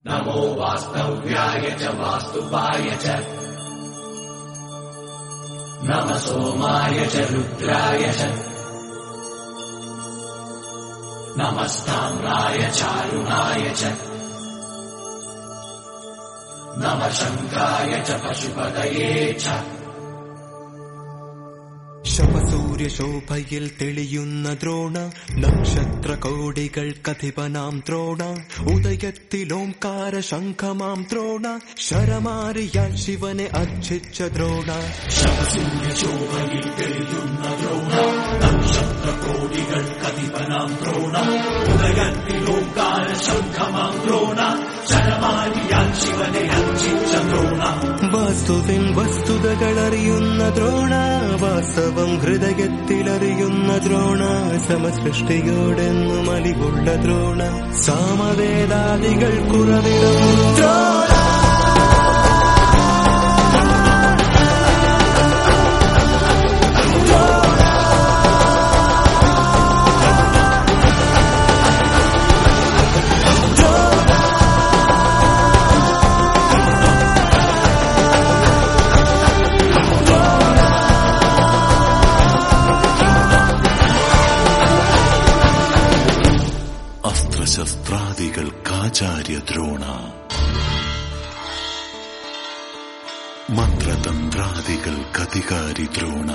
नमो वास्तव्याय च वास्तुपाय च नमः सोमाय च रुद्राय च नमस्ताम्राय चारुणाय च नमः शङ्काय च पशुपतये च ശപസൂര്യശോഭയിൽ തെളിയുന്ന ദ്രോണ നക്ഷത്ര കോടികൾ കഥിപനാം ദ്രോണ ഉദയത്തിലോംകാര ശംഖമാം ദ്രോണ ശരമാരിയാൽ ശിവനെ അർച്ചിച്ച ദ്രോണ ശപസൂര്യശോഭയിൽ തെളിയുന്ന ദ്രോണ നക്ഷത്ര കോടികൾ കഥിപനാം ദ്രോണ ഉദയത്തിലോംകാര ശംഖമാം ദ്രോണ ശരമാരിയാൽ ശിവനെ അർച്ചിച്ച ദ്രോണ വാസ്തുവിൻ വസ്തുതകളറിയുന്ന ദ്രോണ വാസ്തവം ഹൃദയത്തിലറിയുന്ന ദ്രോണ സമസൃഷ്ടിയോടെന്നും അലിവുള്ള ദ്രോണ സാമവേദാദികൾ കുറവിടും ദ്രോണ അസ്ത്രശസ്ത്രാദികൾക്കാചാര്യ ദ്രോണ മന്ത്രതന്ത്രാദികൾക്കധികാരി ദ്രോണ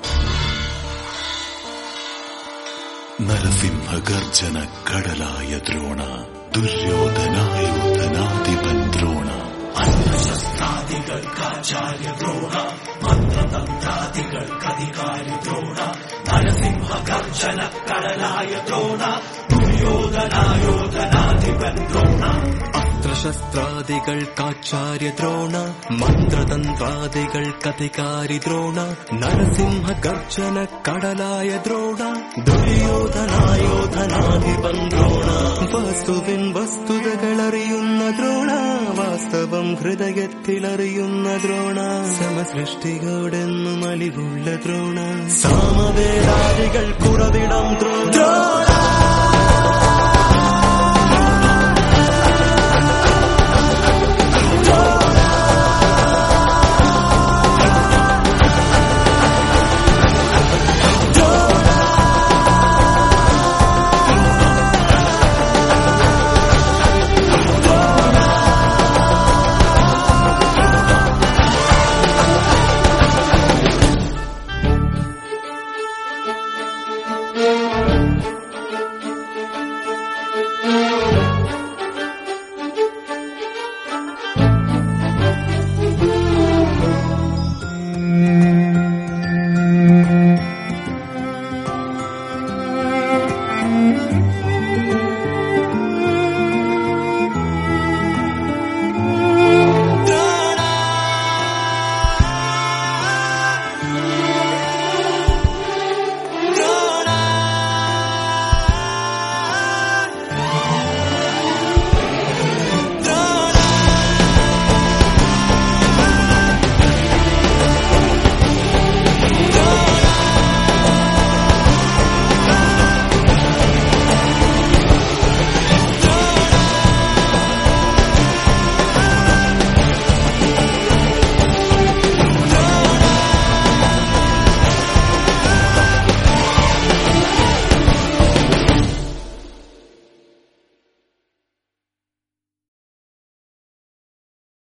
നരസിംഹഗർജന കടലായ ദ്രോണ ദുര്യോധനായോധനാധിപൻ ദ്രോണ അസ്ത്രശസ്ത്രാദികൾക്കാചാര്യ ദ്രോണ മന്ത്രതന്ത്രാദികൾക്കധികാരി ദ്രോണ നരസിംഹഗർജന കടലായ ദ്രോണ ദുര്യോധനായോധനാധിപൻ ദ്രോണ അസ്ത്രശസ്ത്രാദികൾക്കാചാര്യ ദ്രോണ മന്ത്രതന്ത്രാദികൾക്കധികാരി ദ്രോണ നരസിംഹഗർജന കടലായ ദ്രോണ ദുര്യോധനായോധനാധിപൻ ദ്രോണ വസ്തുവിൻ വസ്തുതകളറിയുന്ന ദ്രോണ വാസ്തവം ഹൃദയത്തിലറിയുന്ന ദ്രോണ സമസൃഷ്ടിയോടെന്നും അലിവുള്ള ദ്രോണ സാമവേദാദികൾ കുറവിടം ദ്രോണ